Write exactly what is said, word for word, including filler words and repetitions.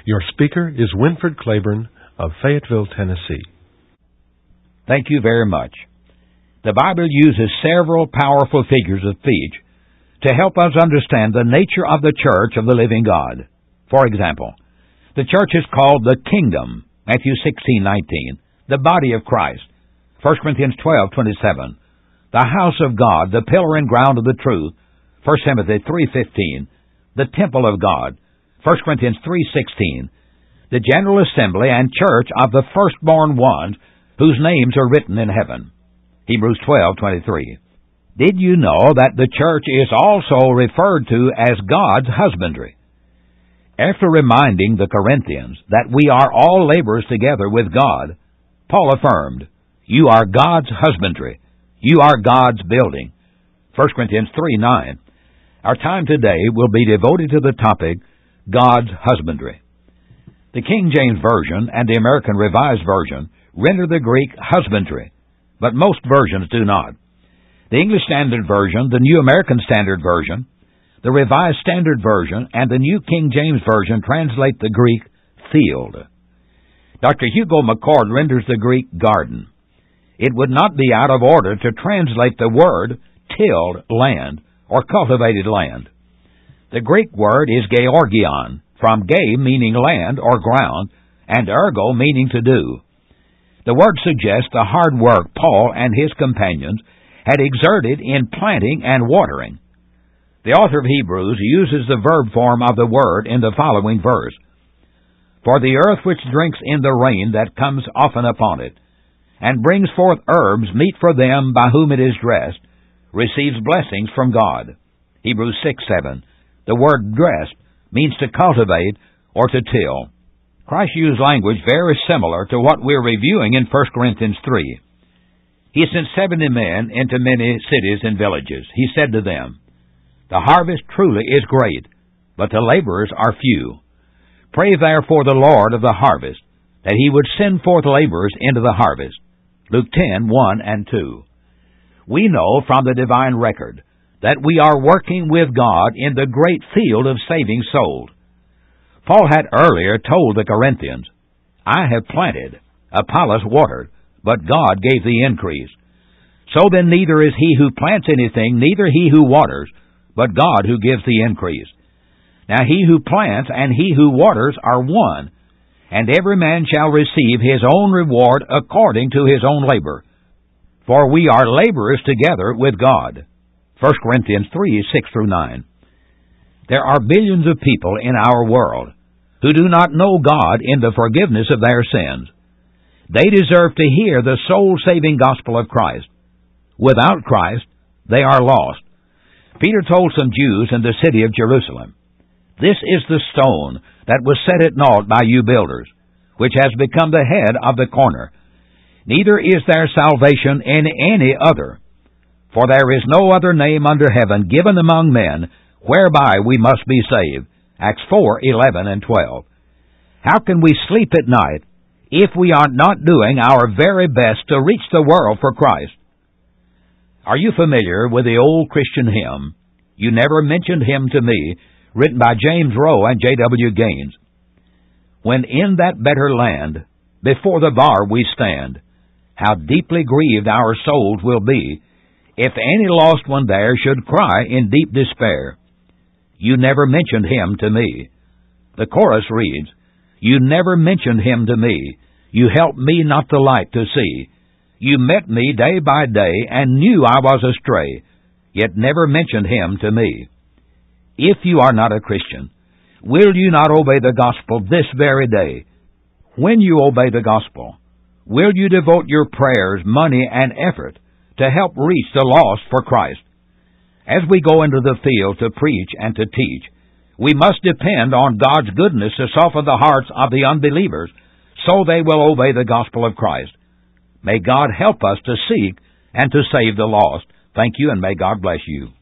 Your speaker is Winfred Claiborne of Fayetteville, Tennessee. Thank you very much. The Bible uses several powerful figures of speech to help us understand the nature of the church of the living God. For example, the church is called the kingdom, Matthew sixteen nineteen, the body of Christ, First Corinthians twelve twenty-seven, the house of God, the pillar and ground of the truth, First Timothy three fifteen, the temple of God, First Corinthians three sixteen, the general assembly and church of the firstborn ones whose names are written in heaven, Hebrews twelve twenty-three. Did you know that the church is also referred to as God's husbandry? After reminding the Corinthians that we are all laborers together with God, Paul affirmed, "You are God's husbandry. You are God's building." First Corinthians three nine. Our time today will be devoted to the topic, God's husbandry. The King James Version and the American Revised Version render the Greek husbandry, but most versions do not. The English Standard Version, the New American Standard Version, the Revised Standard Version, and the New King James Version translate the Greek field. Doctor Hugo McCord renders the Greek garden. It would not be out of order to translate the word tilled land or cultivated land. The Greek word is georgion, from ge meaning land or ground, and ergo meaning to do. The word suggests the hard work Paul and his companions had exerted in planting and watering. The author of Hebrews uses the verb form of the word in the following verse. For the earth which drinks in the rain that comes often upon it, and brings forth herbs meet for them by whom it is dressed, receives blessings from God. Hebrews six seven. The word dressed means to cultivate or to till. Christ used language very similar to what we're reviewing in First Corinthians three. He sent seventy men into many cities and villages. He said to them, "The harvest truly is great, but the laborers are few. Pray therefore the Lord of the harvest, that he would send forth laborers into the harvest." Luke ten one and two. We know from the divine record that we are working with God in the great field of saving souls. Paul had earlier told the Corinthians, "I have planted, Apollos watered, but God gave the increase. So then neither is he who plants anything, neither he who waters, but God who gives the increase. Now he who plants and he who waters are one, and every man shall receive his own reward according to his own labor. For we are laborers together with God." First Corinthians three six through nine. There are billions of people in our world who do not know God in the forgiveness of their sins. They deserve to hear the soul-saving gospel of Christ. Without Christ, they are lost. Peter told some Jews in the city of Jerusalem, "This is the stone that was set at naught by you builders, which has become the head of the corner. Neither is there salvation in any other. For there is no other name under heaven given among men whereby we must be saved." Acts four eleven and twelve. How can we sleep at night if we are not doing our very best to reach the world for Christ? Are you familiar with the old Christian hymn, "You Never Mentioned Him to Me," written by James Rowe and J W Gaines? When in that better land, before the bar we stand, how deeply grieved our souls will be if any lost one there should cry in deep despair, "You never mentioned him to me." The chorus reads, "You never mentioned him to me. You helped me not the light to see. You met me day by day and knew I was astray, yet never mentioned him to me." If you are not a Christian, will you not obey the gospel this very day? When you obey the gospel, will you devote your prayers, money, and effort to help reach the lost for Christ? As we go into the field to preach and to teach, we must depend on God's goodness to soften the hearts of the unbelievers so they will obey the gospel of Christ. May God help us to seek and to save the lost. Thank you, and may God bless you.